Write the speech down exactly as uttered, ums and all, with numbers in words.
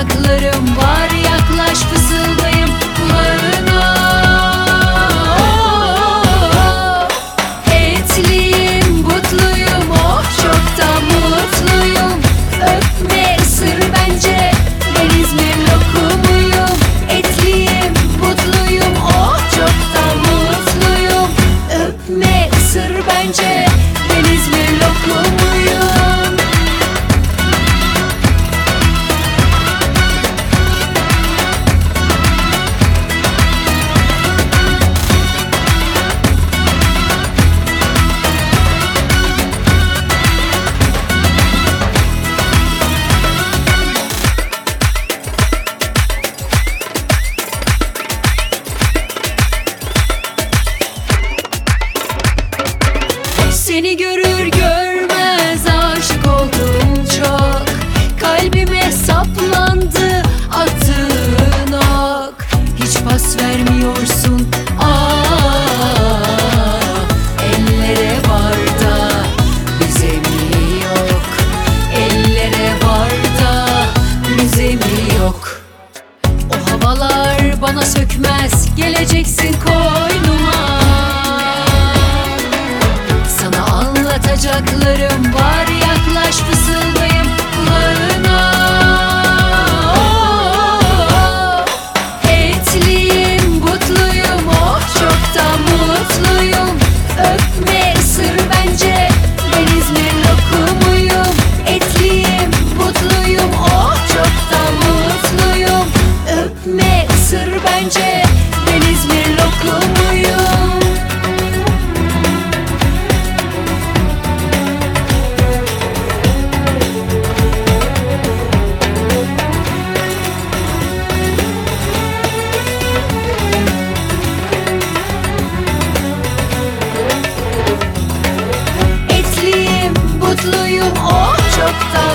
anlatacaklarım var, yaklaş fısıldayım kulağına. Etliyim, butluyum, oh çok da mutluyum. Öpme ısır bence, ben İzmir lokumuyum. Etliyim, butluyum, oh çok da mutluyum. Öpme ısır bence, ben İzmir lokumuyum. Seni görür görmez aşık oldum çok. Kalbime saplandı attığın ok. Hiç pas vermiyorsun, ah. Ellere var da bize mi yok? Ellere var da bize mi yok? O havalar bana sökmez, geleceksin koynuma. Anlatacaklarım var, yaklaş fısıldayım kulağına. Etliyim, butluyum, oh çok da mutluyum. Öpme ısır bence, ben İzmir lokumuyum. Etliyim, butluyum, oh çok da mutluyum. Öpme ısır bence, ben İzmir lokumuyum. Mutluyum, oh çok da